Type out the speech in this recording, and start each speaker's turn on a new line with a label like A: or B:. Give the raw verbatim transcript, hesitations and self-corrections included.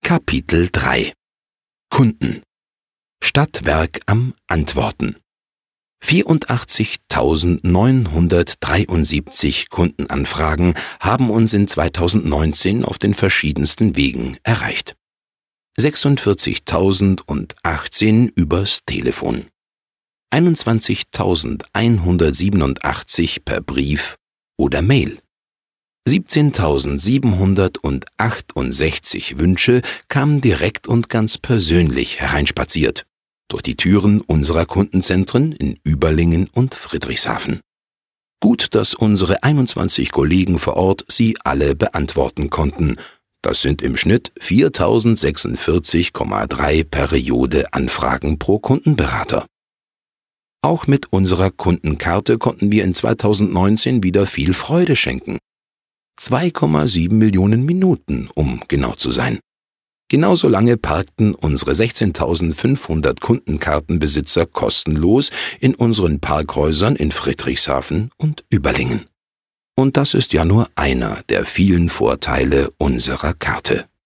A: Kapitel drei Kunden. Stadtwerk am Antworten. vierundachtzigtausendneunhundertdreiundsiebzig Kundenanfragen haben uns in zweitausendneunzehn auf den verschiedensten Wegen erreicht. sechsundvierzigtausendachtzehn übers Telefon, einundzwanzigtausendeinhundertsiebenundachtzig per Brief oder Mail. siebzehntausendsiebenhundertachtundsechzig Wünsche kamen direkt und ganz persönlich hereinspaziert, durch die Türen unserer Kundenzentren in Überlingen und Friedrichshafen. Gut, dass unsere einundzwanzig Kollegen vor Ort sie alle beantworten konnten. Das sind im Schnitt viertausendsechsundvierzig Komma drei Periode Anfragen pro Kundenberater. Auch mit unserer Kundenkarte konnten wir in zweitausendneunzehn wieder viel Freude schenken. zwei Komma sieben Millionen Minuten, um genau zu sein. Genauso lange parkten unsere sechzehntausendfünfhundert Kundenkartenbesitzer kostenlos in unseren Parkhäusern in Friedrichshafen und Überlingen. Und das ist ja nur einer der vielen Vorteile unserer Karte.